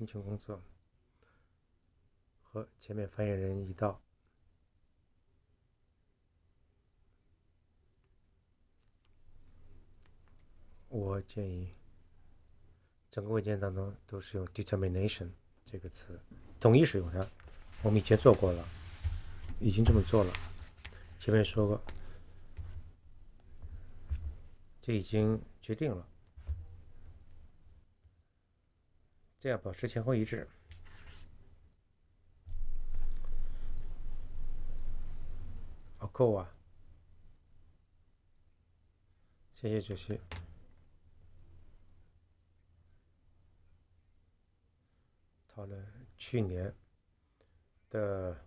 辛勤工作，和前面发言人一道，我建议整个文件当中都是用 determination 这个词，统一使用它。我们以前做过了，已经这么做了。前面说过，这已经决定了，这样保持前后一致。够啊，谢谢主席。讨论去年的